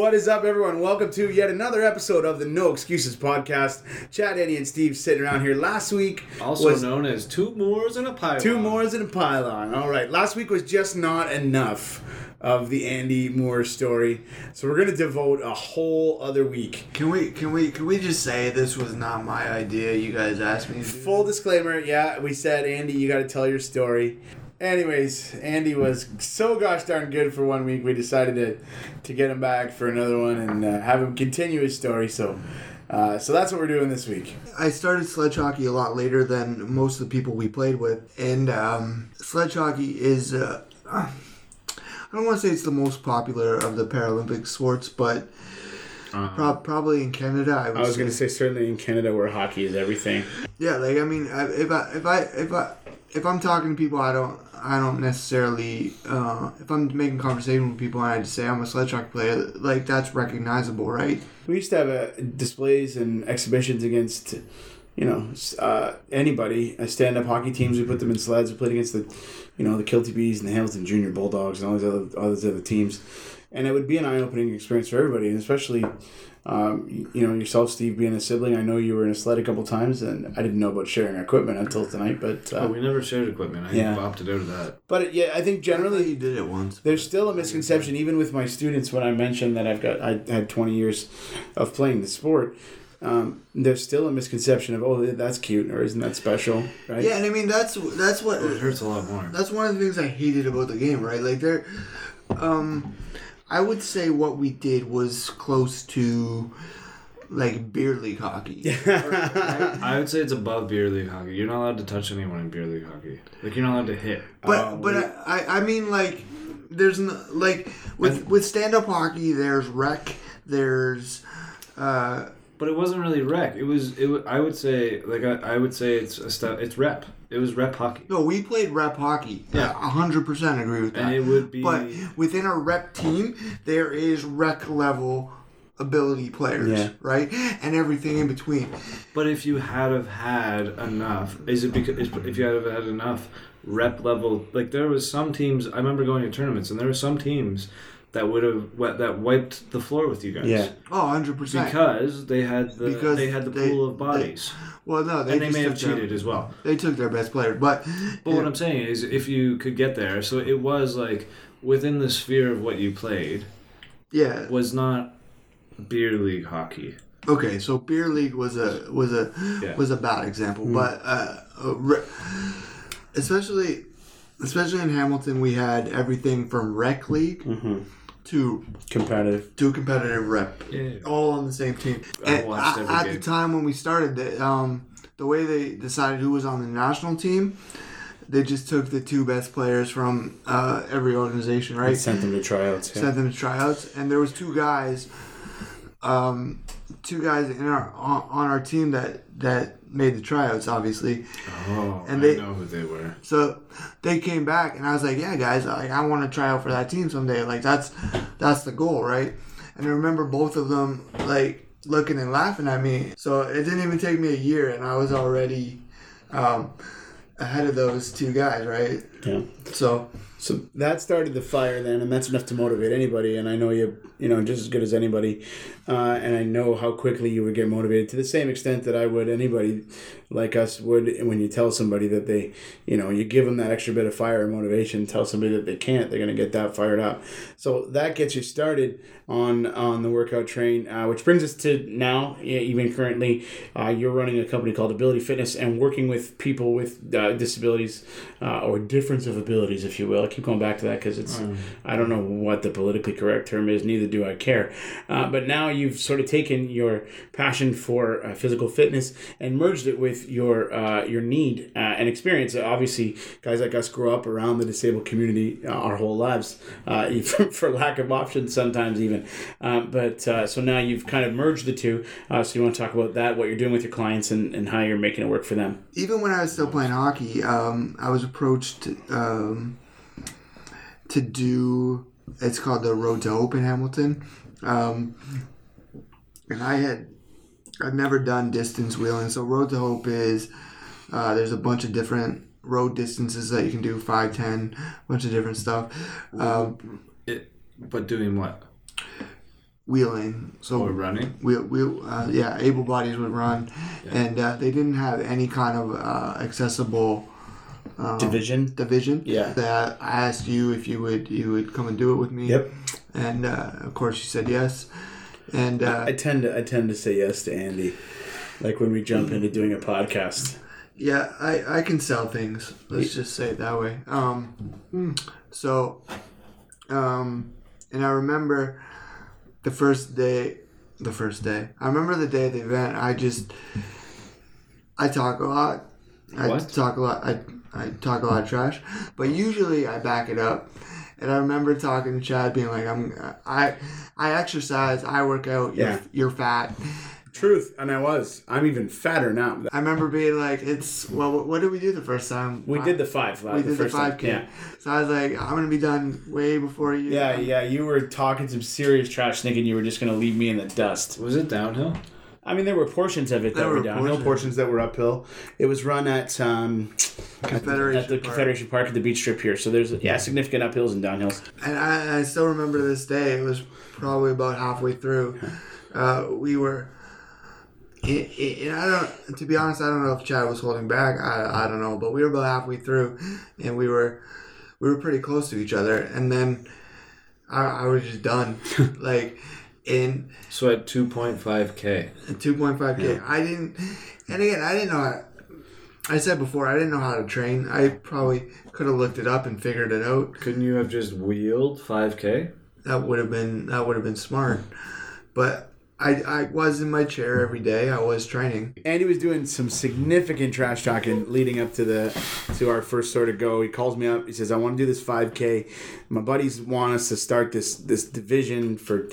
What is up, everyone? Welcome to yet another episode of the No Excuses Podcast. Chad, Eddie, and Steve sitting around here. Last week also known as Two Moors and a Pylon. Two Moors and a Pylon. All right. Last week was just not enough of the Andy Moore story, so we're gonna devote a whole other week. Can we just say this was not my idea? You guys asked me to do. Full disclaimer. Yeah, we said, Andy, you got to tell your story. Anyways, Andy was so gosh darn good for 1 week. We decided to get him back for another one and have him continue his story. So that's what we're doing this week. I started sledge hockey a lot later than most of the people we played with, and sledge hockey is I don't want to say it's the most popular of the Paralympic sports, but probably in Canada. I was going to say certainly in Canada where hockey is everything. Yeah, like I mean, if I'm talking to people, I don't necessarily, if I'm making conversation with people and I just say I'm a sledge hockey player, like that's recognizable, right? We used to have displays and exhibitions against, anybody. Stand-up hockey teams, we put them in sleds. We played against the Kilty Bees and the Hamilton Junior Bulldogs and all those other teams. And it would be an eye-opening experience for everybody, and especially, yourself, Steve, being a sibling. I know you were in a sled a couple times, and I didn't know about sharing equipment until tonight. But we never shared equipment. I opted out of that. But I think generally you did it once. There's still a misconception, even with my students, when I mention that I had 20 years of playing the sport. There's still a misconception of that's cute or isn't that special, right? Yeah, and I mean that's what it hurts a lot more. That's one of the things I hated about the game, right? Like I would say what we did was close to like beer league hockey. I would say it's above beer league hockey. You're not allowed to touch anyone in beer league hockey. Like you're not allowed to hit. I mean like there's with stand up hockey there's rec, there's but it wasn't really rec. It was I would say it's rep. It was rep hockey. No, we played rep hockey. Yeah, 100% agree with that. And it would be. But within a rep team, there is rec level ability players, right, and everything in between. But if you had enough, if you had enough rep level, like there was some teams. I remember going to tournaments, and there were some teams that wiped the floor with you guys. Yeah. Oh, 100%. Because they had the pool of bodies. Well, no, they may have cheated as well. They took their best player, but what I'm saying is, if you could get there, so it was like within the sphere of what you played. Yeah. Was not beer league hockey. Okay, so beer league was a bad example, but especially in Hamilton, we had everything from rec league. Mm-hmm. To competitive rep, all on the same team. At the time when we started, the way they decided who was on the national team, they just took the two best players from every organization, right? And sent them to tryouts. Yeah. Sent them to tryouts, and there was two guys on our team that made the tryouts, obviously. Oh, and I know who they were. So they came back, and I was like, "Yeah, guys, I want to try out for that team someday. Like that's the goal, right?" And I remember both of them like looking and laughing at me. So it didn't even take me a year, and I was already ahead of those two guys, right? Yeah. So that started the fire then, and that's enough to motivate anybody. And I know you just as good as anybody. And I know how quickly you would get motivated to the same extent that I would, anybody like us would, when you tell somebody that they, you give them that extra bit of fire and motivation, tell somebody that they can't, they're going to get that fired up. So that gets you started on the workout train, which brings us to now, even currently, you're running a company called Ability Fitness and working with people with disabilities or difference of abilities, if you will. I keep going back to that because it's, I don't know what the politically correct term is, neither do I care. But now you've sort of taken your passion for physical fitness and merged it with your need and experience. Obviously, guys like us grow up around the disabled community our whole lives, for lack of options sometimes even. So now you've kind of merged the two. So you want to talk about that, what you're doing with your clients and how you're making it work for them. Even when I was still playing hockey, I was approached to do, it's called the Road to Hope in Hamilton. And I've never done distance wheeling. So Road to Hope is, there's a bunch of different road distances that you can do, 5, 10, a bunch of different stuff. But doing what? wheeling. So Or running. able bodies would run, and they didn't have any kind of accessible division. Yeah. That I asked you if you would come and do it with me. Yep. And of course you said yes. And I tend to say yes to Andy, like when we jump into doing a podcast. yeah, I can sell things. Let's just say it that way. And I remember the first day. I remember the day of the event. I talk a lot. I talk a lot of trash, but usually I back it up. And I remember talking to Chad, being like, I exercise, I work out. You're fat. Truth, and I'm even fatter now. I remember being like, what did we do the first time? We did the 5. We did the 5K. Yeah. So I was like, I'm going to be done way before you. Yeah, you were talking some serious trash thinking you were just going to leave me in the dust. Was it downhill? I mean, there were portions of it that were downhill, portions that were uphill. It was run at Confederation Park at the beach strip here. So there's significant uphills and downhills. And I still remember this day. It was probably about halfway through. We were... to be honest, I don't know if Chad was holding back. I don't know, but we were about halfway through, and we were pretty close to each other. And then I was just done, So at 2.5K. 2.5K. Yeah. I didn't know. I said before, I didn't know how to train. I probably could have looked it up and figured it out. Couldn't you have just wheeled 5K? That would have been smart, but. I was in my chair every day. I was training. Andy was doing some significant trash talking leading up to our first sort of go. He calls me up. He says, I want to do this 5K. My buddies want us to start this division for,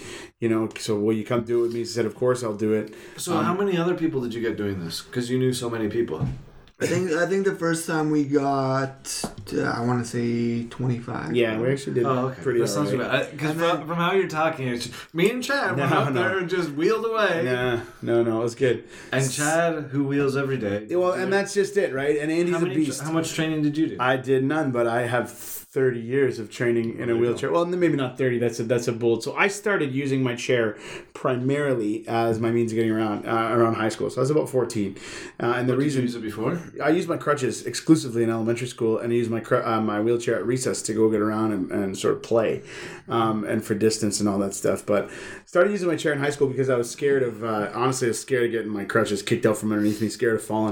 so will you come do it with me? He said, of course I'll do it. So how many other people did you get doing this? Because you knew so many people. I think the first time we got, I want to say 25. Yeah, we actually did pretty that sounds right. Because from how you're talking, it's me and Chad went up there and just wheeled away. No, it was good. And Chad, who wheels every day. Well, and that's just it, right? And Andy's a beast. How much training did you do? I did none, but I have 30 years of training in a wheelchair. Well, maybe not 30. That's a bold. So I started using my chair primarily as my means of getting around high school. So I was about 14. And the reason did you use it before? I used my crutches exclusively in elementary school, and I used my wheelchair at recess to go get around and sort of play, and for distance and all that stuff. But started using my chair in high school because I was scared of, honestly, I was scared of getting my crutches kicked out from underneath me, scared of falling.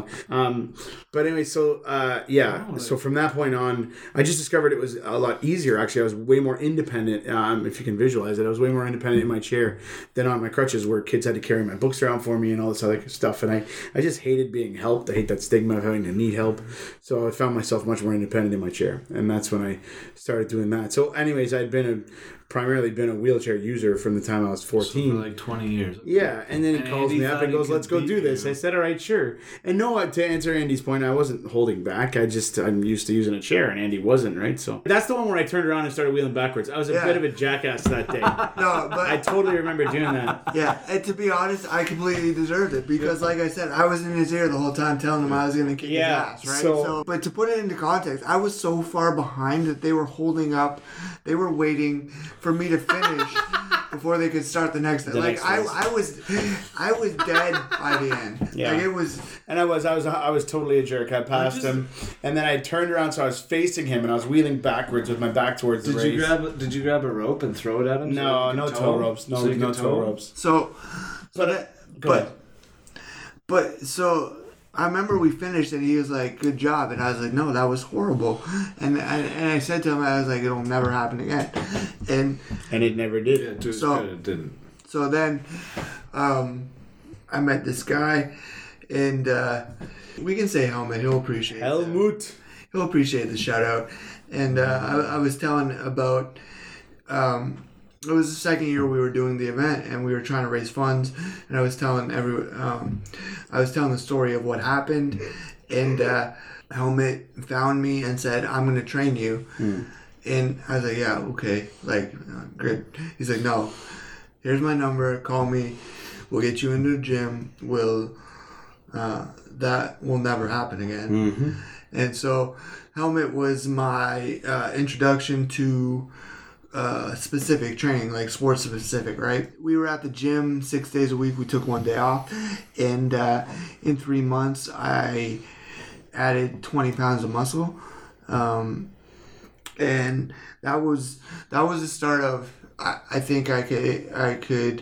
But anyway, so from that point on, I just discovered it was a lot easier. Actually, I was way more independent, if you can visualize it. I was way more independent in my chair than on my crutches, where kids had to carry my books around for me and all this other stuff. And I just hated being helped. I hate that stigma of having to need help. So I found myself much more independent in my chair. And that's when I started doing that. So anyways, I'd primarily been a wheelchair user from the time I was 14. So for like 20 years. Yeah, and then he calls me up and goes, let's go do this. I said, all right, sure. And no, to answer Andy's point, I wasn't holding back. I'm used to using a chair, and Andy wasn't, right? So that's the one where I turned around and started wheeling backwards. I was a bit of a jackass that day. No, but I totally remember doing that. Yeah, and to be honest, I completely deserved it because, like I said, I was in his ear the whole time telling him I was going to kick his ass, right? So, but to put it into context, I was so far behind that they were holding up. They were waiting for me to finish before they could start the next. I was dead by the end. Yeah. Like it was. And I was totally a jerk. I passed him, and then I turned around, so I was facing him, and I was wheeling backwards with my back towards the race. Did you grab a rope and throw it at him? No, no tow ropes. No tow ropes. So, so I remember we finished, and he was like, "Good job," and I was like, "No, that was horrible." And I said to him, I was like, "It'll never happen again," and it never did. Yeah, to his credit, it didn't. So then, I met this guy, and we can say Helmut. He'll appreciate Helmut. He'll appreciate the shout out. And I was telling about. It was the second year we were doing the event, and we were trying to raise funds. And I was telling the story of what happened, and Helmut found me and said, "I'm going to train you." And I was like, "Yeah, okay, good." He's like, "No, here's my number. Call me. We'll get you into the gym. That will never happen again." Mm-hmm. And so Helmut was my introduction to specific training, like sports specific, right? We were at the gym 6 days a week. We took 1 day off, and in 3 months, I added 20 pounds of muscle, and that was the start of. I think I could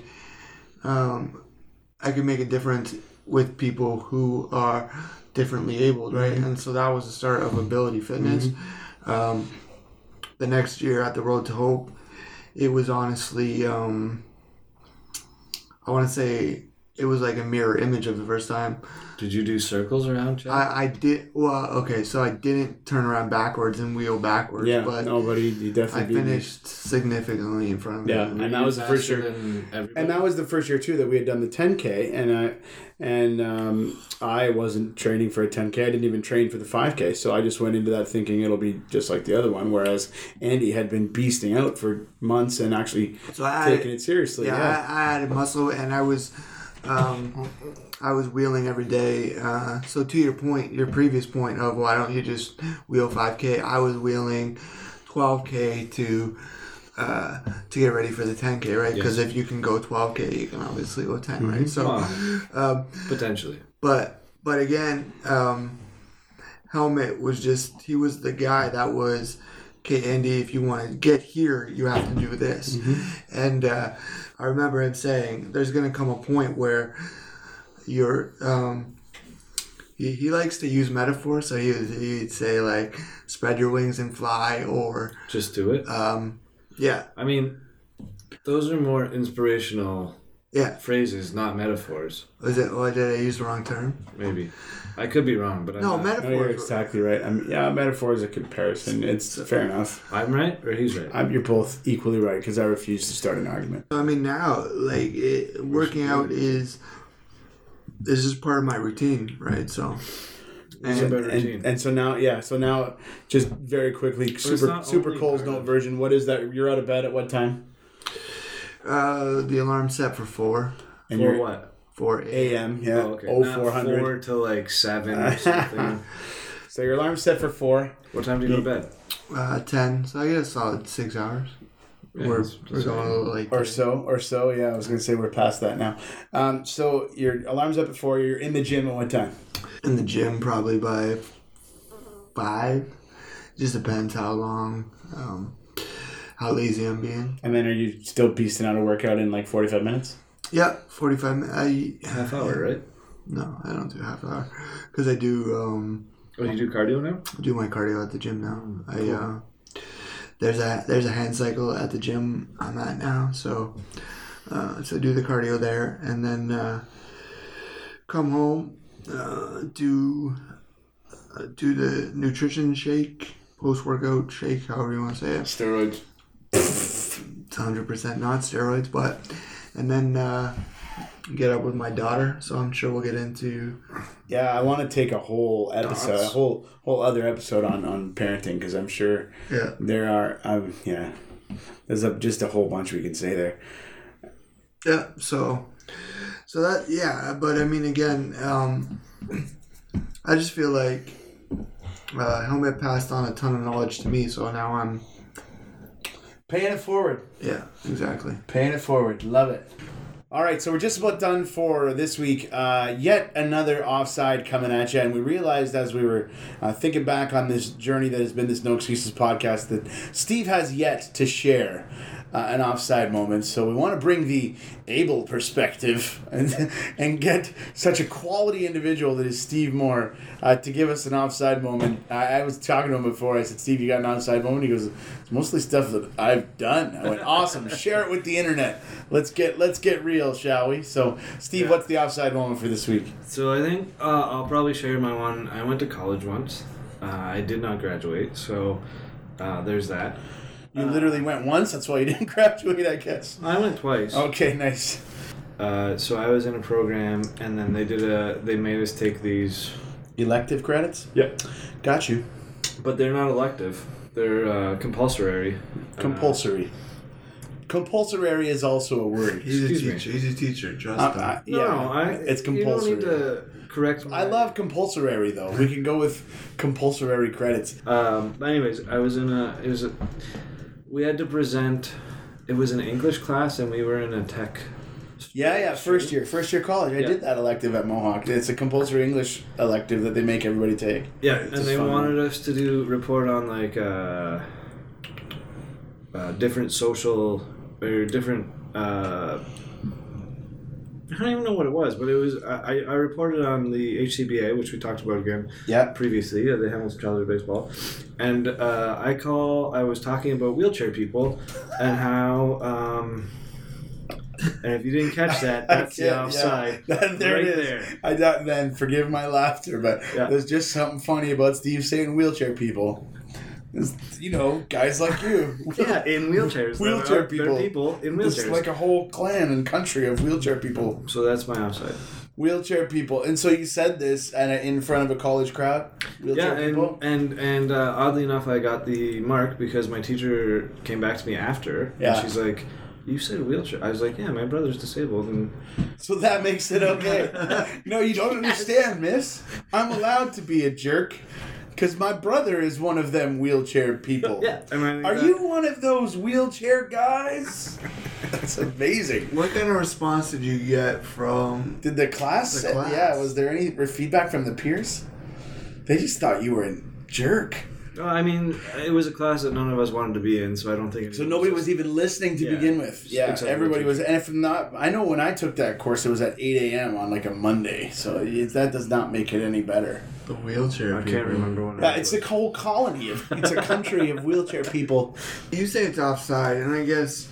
make a difference with people who are differently abled, right? Mm-hmm. And so that was the start of Ability Fitness. Mm-hmm. The next year at the Road to Hope, it was honestly, I want to say it was like a mirror image of the first time. Did you do circles around, Chad? I did. Well, okay, so I didn't turn around backwards and wheel backwards. Yeah, but you definitely. I finished significantly in front of him. Yeah, and that was the first year. And that was the first year too that we had done the 10K, and I wasn't training for a 10K. I didn't even train for the 5K, so I just went into that thinking it'll be just like the other one. Whereas Andy had been beasting out for months and actually taking it seriously. Yeah, I added muscle, and I was wheeling every day. So to your point, your previous point of why don't you just wheel 5K? I was wheeling 12K to get ready for the 10K, right? Because if you can go 12K, you can obviously go 10, right? So potentially. But again, Helmet was he was the guy that was, okay, Andy, if you want to get here, you have to do this. Mm-hmm. And I remember him saying, there's going to come a point where you're he likes to use metaphors, so he'd say like spread your wings and fly, or just do it. Yeah, I mean, those are more inspirational phrases, not metaphors. Did I use the wrong term? Maybe I could be wrong, but metaphors. No, you're exactly right. I mean, metaphor is a comparison. It's fair enough. I'm right, or he's right. You're both equally right, because I refuse to start an argument. I mean, now working out is just part of my routine, right? So. And so now, just very quickly, super Cole's Note version. What is that? You're out of bed at what time? The alarm set for 4. And for what? 4 a.m. Yeah. Oh, okay. 0400. 4 to like 7 or something. So your alarm's set for 4. What time do you go to bed? 10. So I get a solid 6 hours. Yeah, we're going a little late. Or so. Yeah, I was going to say we're past that now. So your alarm's up at 4. You're in the gym at what time? In the gym probably by 5. Just depends how long, how lazy I'm being. And then are you still beasting out a workout in like 45 minutes? Yeah, 45 minutes. Half hour, right? No, I don't do half hour. Because I do... you do cardio now? I do my cardio at the gym now. Cool. There's a hand cycle at the gym I'm at now, so do the cardio there, and then come home, do the nutrition shake, post-workout shake, however you want to say it. Steroids. It's 100% not steroids, and then get up with my daughter, so I'm sure we'll get into... Yeah, I want to take a whole episode, a whole other episode on parenting, because I'm sure there are, there's just a whole bunch we can say there. Yeah, so that, but I mean, again, I just feel like Helmet passed on a ton of knowledge to me, so now I'm... Paying it forward. Yeah, exactly. Paying it forward. Love it. All right, so we're just about done for this week. Yet another offside coming at you. And we realized as we were thinking back on this journey that has been this No Excuses podcast that Steve has yet to share an offside moment. So we want to bring the able perspective and get such a quality individual that is Steve Moore to give us an offside moment. I was talking to him before. I said, Steve, you got an offside moment? He goes, it's mostly stuff that I've done. I went, awesome. Share it with the internet. Let's get real, shall we? So, Steve, what's the offside moment for this week? So I think I'll probably share my one. I went to college once. I did not graduate, so there's that. You literally went once? That's why you didn't graduate, I guess. I went twice. Okay, nice. So I was in a program, and then they made us take these... Elective credits? Yep. Got you. But they're not elective. They're compulsory. Compulsory. Compulsory is also a word. He's a teacher. Trust him. It's compulsory. You don't need to correct me. I love compulsory, though. We can go with compulsory credits. Anyways, I was in we had to present. It was an English class, and we were in a tech. Yeah, first year college. I did that elective at Mohawk. It's a compulsory English elective that they make everybody take. Yeah, It's and just they fun. wanted us to report on like different social or different. I don't even know what it was, but it was. I reported on the HCBA, which we talked about again previously, the Hamilton Childhood Baseball, and I was talking about wheelchair people and how. And if you didn't catch that, that's the offside. There it is. There. I don't, then forgive my laughter, but there's just something funny about Steve saying wheelchair people. It's, guys like you. Yeah, in wheelchairs. Wheelchair There are people in wheelchairs. It's like a whole clan and country of wheelchair people. So that's my offside. Wheelchair people. And so you said this in front of a college crowd? Wheelchair people? and oddly enough, I got the mark because my teacher came back to me after. Yeah. And she's like, you said wheelchair. I was like, yeah, my brother's disabled. And So that makes it okay. No, you don't understand, miss. I'm allowed to be a jerk because my brother is one of them wheelchair people. Yeah. Are you one of those wheelchair guys? That's amazing. What kind of response did you get from? Did the class? Yeah, was there any feedback from the peers? They just thought you were a jerk. Well, I mean, it was a class that none of us wanted to be in, so I don't think... So nobody was even listening to begin with. Yeah, everybody was... And if not... I know when I took that course, it was at 8 a.m. on like a Monday, so that does not make it any better. The wheelchair people. I can't remember when It's a whole colony. It's a country of wheelchair people. You say it's offside, and I guess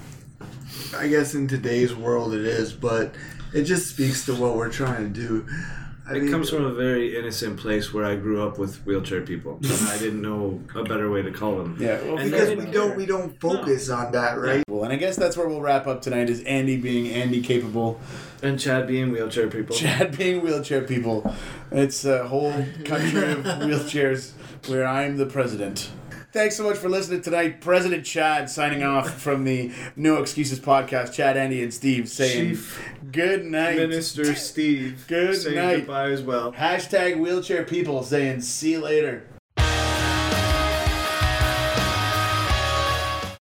in today's world it is, but it just speaks to what we're trying to do. It comes from a very innocent place where I grew up with wheelchair people, and I didn't know a better way to call them. Yeah, well, And because we don't focus on that, right? Well, and I guess that's where we'll wrap up tonight, is Andy being Andy capable. And Chad being wheelchair people. Chad being wheelchair people. It's a whole country of wheelchairs where I'm the president. Thanks so much for listening tonight. President Chad signing off from the No Excuses podcast. Chad, Andy, and Steve saying Chief good night. Minister Steve Good saying night. goodbye as well. Hashtag wheelchair people saying see you later.